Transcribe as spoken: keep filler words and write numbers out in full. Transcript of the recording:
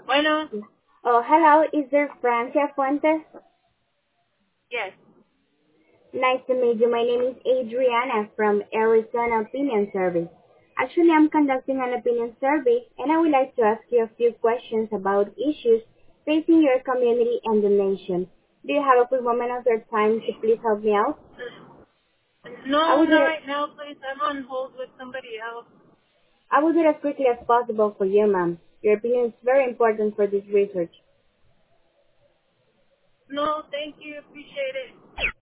Bueno, Oh, hello. Is there Francia Fuentes? yes. Nice to meet you. My name is Adriana from Arizona Opinion Service. Actually, I'm conducting an opinion survey, and I would like to ask you a few questions about issues facing your community and the nation. Do you have a quick moment of your time to please help me out? I No, will do not it. right now, please. I'm on hold with somebody else. I will do it as quickly as possible for you, ma'am. Your opinion is very important for this research. No, thank you. Appreciate it.